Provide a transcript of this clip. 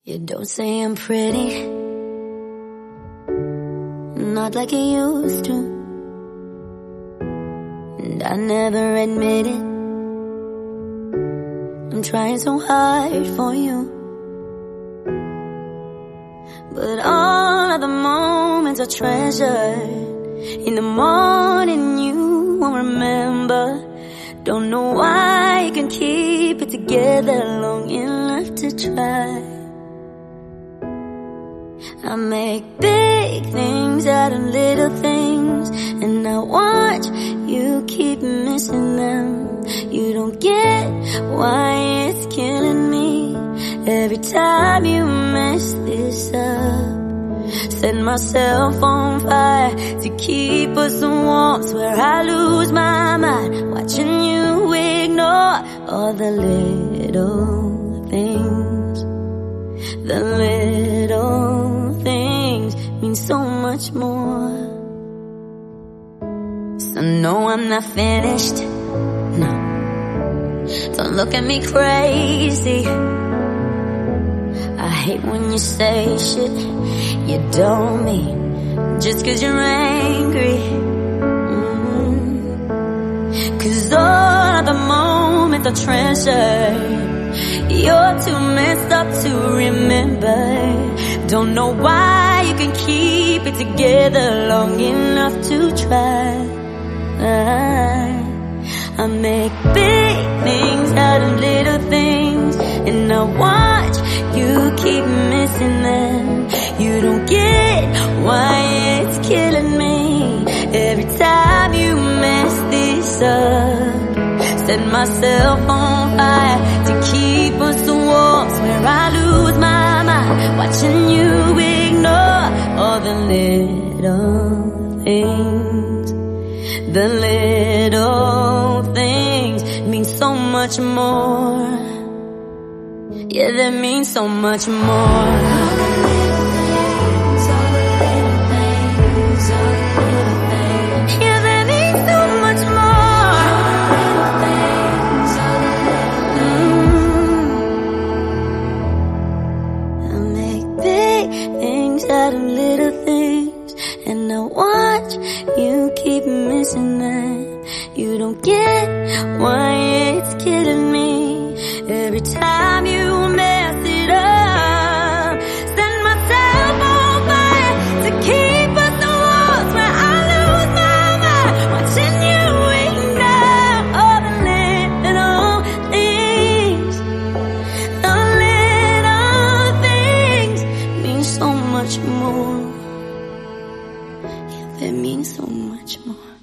You don't say I'm pretty, not like you used to, and I never admit it. I'm trying so hard for you, but all of the moments are treasured. In the morning you won't remember. Don't know why you can keep it together long enough to try. I make big things out of little things, and I watch you keep missing them. You don't get why it's killing me every time you mess this up. Set myself on fire to keep us warm, swear I lose my mind watching you ignore all the little things. The little things mean so much more. So no, I'm not finished, no. Don't look at me crazy. I hate when you say shit you don't mean just 'cause you're angry. Cause all of the moments are treasured. You're too messed up to remember. Don't know why you can keep it together long enough to try. I make big things out of little things, and I watch you keep missing them. You don't get why it's killing me every time you mess this up. Set myself on fire to keep us warm, swear I lose my mind watching you ignore all the little things. The little things mean so much more. Yeah, they mean so much more. All the little things, all the little things, all the little things. Yeah, they mean so much more. All the little things, all the little things. I make big things out of little things, and I watch you keep missing them. You don't get why it's killing me every time you mess it up. Set myself on fire to keep us warm, where I lose my mind watching you ignore all the little things. The little things mean so much more. Yeah, they mean so much more.